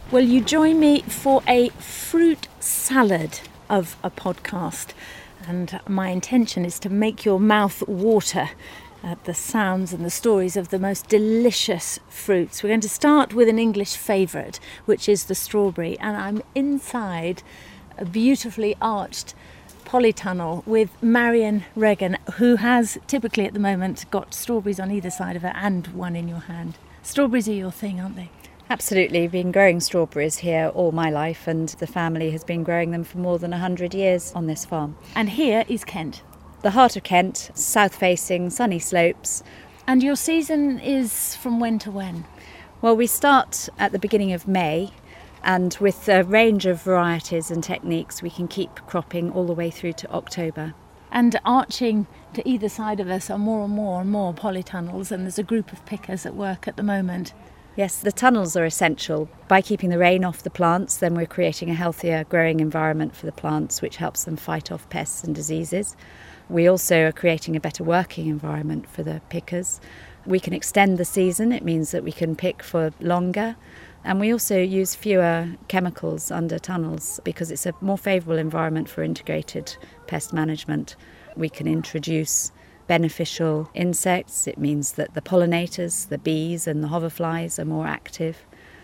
Well, you join me for a fruit salad of a podcast, and my intention is to make your mouth water at the sounds and the stories of the most delicious fruits. We're going to start with an English favourite, which is the strawberry, and I'm inside a beautifully arched polytunnel with Marion Regan, who has typically at the moment got strawberries on either side of her and one in your hand. Strawberries are your thing, aren't they? Absolutely. Been growing strawberries here all my life, and the family has been growing them for more than 100 years on this farm. And here is Kent. The heart of Kent, south-facing, sunny slopes. And your season is from when to when? Well, we start at the beginning of May, and with a range of varieties and techniques we can keep cropping all the way through to October. And arching to either side of us are more and more polytunnels, and there's a group of pickers at work at the moment. Yes, the tunnels are essential. By keeping the rain off the plants, then we're creating a healthier growing environment for the plants, which helps them fight off pests and diseases. We also are creating a better working environment for the pickers. We can extend the season. It means that we can pick for longer. And we also use fewer chemicals under tunnels because it's a more favourable environment for integrated pest management. We can introduce beneficial insects. It means that the pollinators, the bees and the hoverflies are more active.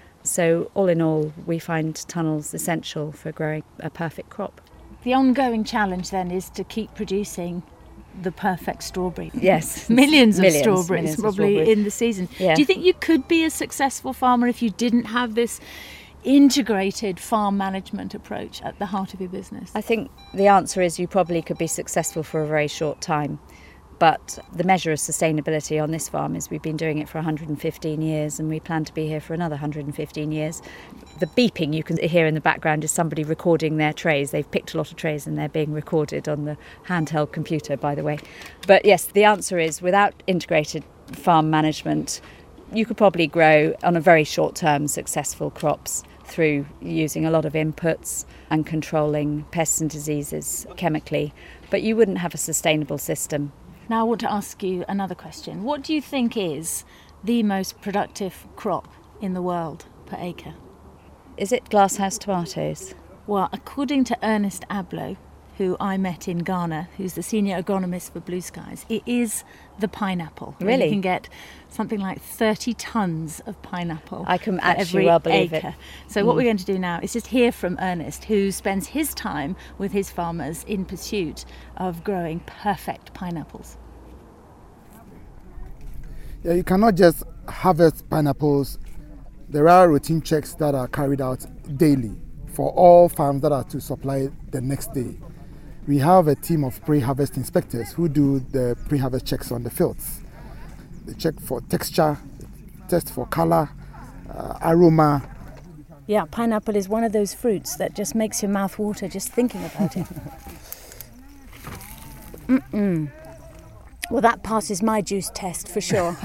So all in all, we find tunnels essential for growing a perfect crop. The ongoing challenge then is to keep producing the perfect strawberry. Yes. millions of strawberries probably in the season. Yeah. Do you think you could be a successful farmer if you didn't have this integrated farm management approach at the heart of your business? I think the answer is you probably could be successful for a very short time. But the measure of sustainability on this farm is we've been doing it for 115 years and we plan to be here for another 115 years. The beeping you can hear in the background is somebody recording their trays. They've picked a lot of trays and they're being recorded on the handheld computer, by the way. But yes, the answer is without integrated farm management, you could probably grow on a very short term successful crops through using a lot of inputs and controlling pests and diseases chemically, but you wouldn't have a sustainable system. Now I want to ask you another question. What do you think is the most productive crop in the world per acre? Is it glasshouse tomatoes? Well, according to Ernest Abloh, who I met in Ghana, who's the senior agronomist for Blue Skies, it is the pineapple. Really? You can get something like 30 tonnes of pineapple. I can for actually every well believe acre. it. So what we're going to do now is just hear from Ernest, who spends his time with his farmers in pursuit of growing perfect pineapples. Yeah, you cannot just harvest pineapples. There are routine checks that are carried out daily for all farms that are to supply the next day. We have a team of pre-harvest inspectors who do the pre-harvest checks on the fields. They check for texture, test for color, aroma. Yeah, pineapple is one of those fruits that just makes your mouth water just thinking about it. Well, that passes my juice test for sure.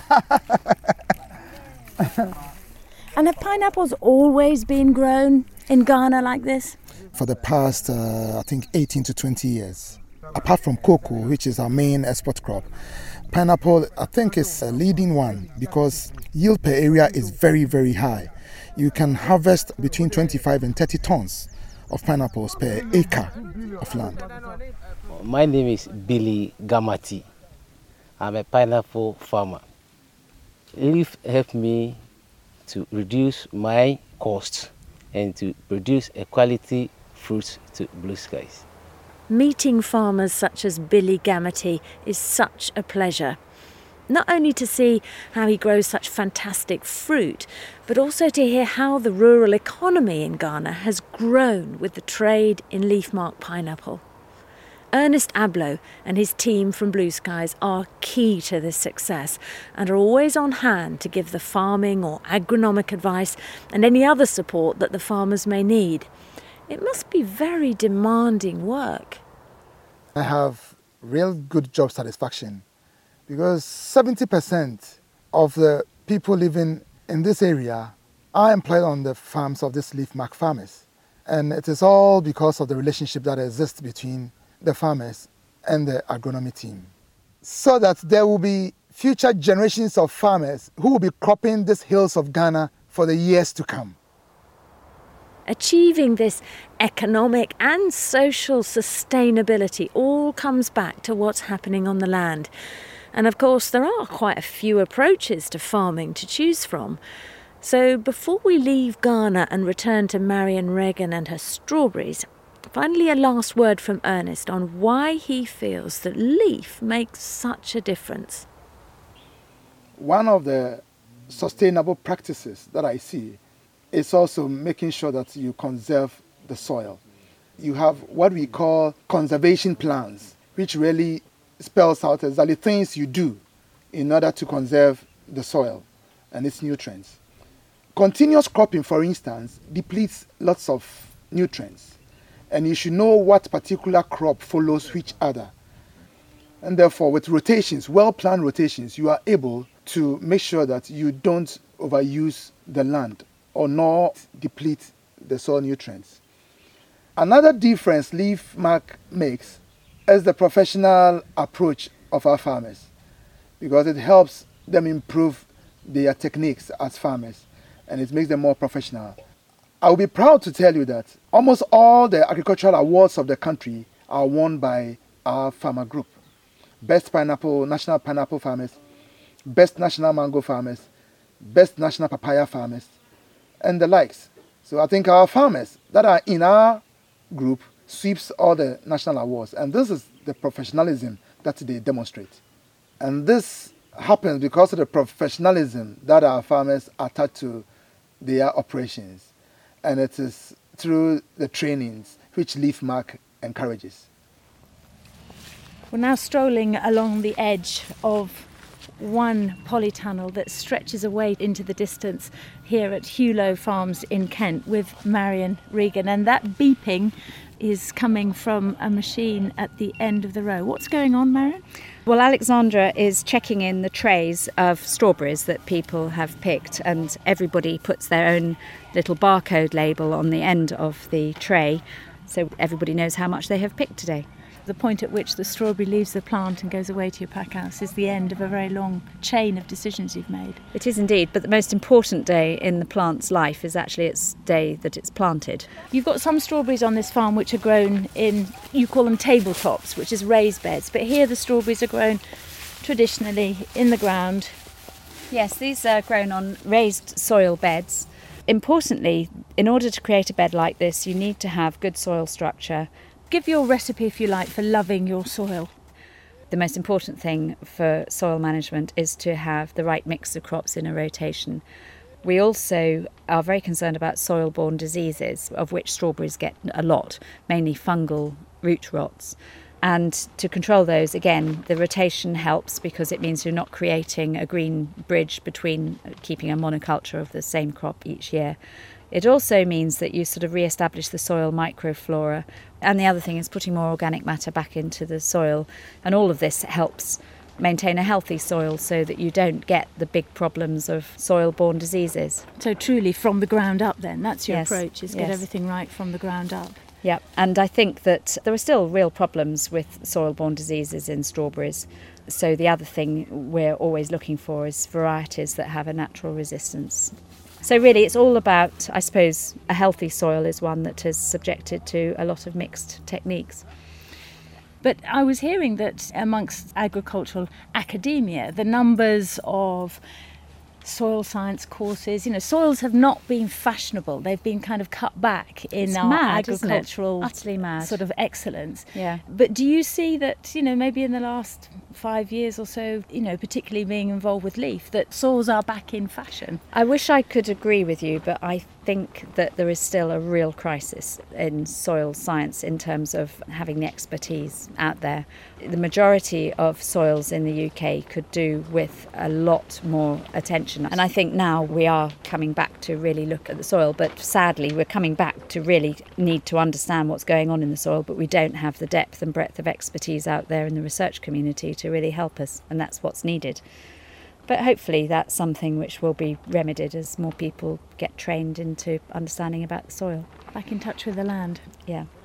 And have pineapples always been grown in Ghana like this? For the past, I think, 18 to 20 years. Apart from cocoa, which is our main export crop, pineapple, I think, is a leading one because yield per area is very, very high. You can harvest between 25 and 30 tons of pineapples per acre of land. My name is Billy Gamati. I'm a pineapple farmer. Leaf helped me to reduce my costs and to produce a quality fruit to Blue Skies. Meeting farmers such as Billy Gamati is such a pleasure. Not only to see how he grows such fantastic fruit, but also to hear how the rural economy in Ghana has grown with the trade in leaf-marked pineapple. Ernest Abloh and his team from Blue Skies are key to this success and are always on hand to give the farming or agronomic advice and any other support that the farmers may need. It must be very demanding work. I have real good job satisfaction because 70% of the people living in this area are employed on the farms of these leaf-marked farmers. And it is all because of the relationship that exists between the farmers and the agronomy team, so that there will be future generations of farmers who will be cropping these hills of Ghana for the years to come. Achieving this economic and social sustainability all comes back to what's happening on the land. And of course, there are quite a few approaches to farming to choose from. So before we leave Ghana and return to Marion Regan and her strawberries, finally a last word from Ernest on why he feels that leaf makes such a difference. One of the sustainable practices that I see is also making sure that you conserve the soil. You have what we call conservation plans, which really spells out exactly things you do in order to conserve the soil and its nutrients. Continuous cropping, for instance, depletes lots of nutrients, and you should know what particular crop follows which other. And therefore, with rotations, well-planned rotations, you are able to make sure that you don't overuse the land or nor deplete the soil nutrients. Another difference LeafMark makes is the professional approach of our farmers, because it helps them improve their techniques as farmers and it makes them more professional. I will be proud to tell you that almost all the agricultural awards of the country are won by our farmer group. Best pineapple, national pineapple farmers, best national mango farmers, best national papaya farmers, and the likes. So I think our farmers that are in our group sweeps all the national awards, and this is the professionalism that they demonstrate. And this happens because of the professionalism that our farmers attach to their operations, and it is through the trainings which LeafMark encourages. We're now strolling along the edge of one polytunnel that stretches away into the distance here at Hewlow Farms in Kent with Marion Regan, and that beeping is coming from a machine at the end of the row. What's going on, Marion? Well, Alexandra is checking in the trays of strawberries that people have picked, and everybody puts their own little barcode label on the end of the tray so everybody knows how much they have picked today. The point at which the strawberry leaves the plant and goes away to your pack house is the end of a very long chain of decisions you've made. It is indeed, but the most important day in the plant's life is actually its day that it's planted. You've got some strawberries on this farm which are grown in, you call them tabletops, which is raised beds, but here the strawberries are grown traditionally in the ground. Yes, these are grown on raised soil beds. Importantly, in order to create a bed like this, you need to have good soil structure. Give your recipe, if you like, for loving your soil. The most important thing for soil management is to have the right mix of crops in a rotation. We also are very concerned about soil-borne diseases, of which strawberries get a lot, mainly fungal root rots. And to control those, again, the rotation helps because it means you're not creating a green bridge between keeping a monoculture of the same crop each year. It also means that you sort of re-establish the soil microflora. And the other thing is putting more organic matter back into the soil. And all of this helps maintain a healthy soil so that you don't get the big problems of soil-borne diseases. So truly from the ground up then, that's your Yes, approach, is yes. get everything right from the ground up. Yeah, and I think that there are still real problems with soil-borne diseases in strawberries. So the other thing we're always looking for is varieties that have a natural resistance. So really it's all about, I suppose, a healthy soil is one that is subjected to a lot of mixed techniques. But I was hearing that amongst agricultural academia, the numbers of soil science courses, soils have not been fashionable. They've been kind of cut back in It's our mad, isn't it? agricultural Utterly mad. sort of excellence. Yeah. But do you see that, maybe in the last 5 years or so, particularly being involved with leaf, that soils are back in fashion? I wish I could agree with you, but I think that there is still a real crisis in soil science in terms of having the expertise out there. The majority of soils in the UK could do with a lot more attention. And I think now we are coming back to really look at the soil, but sadly we're coming back to really need to understand what's going on in the soil, but we don't have the depth and breadth of expertise out there in the research community to really help us, and that's what's needed. But hopefully that's something which will be remedied as more people get trained into understanding about the soil. Back in touch with the land. Yeah.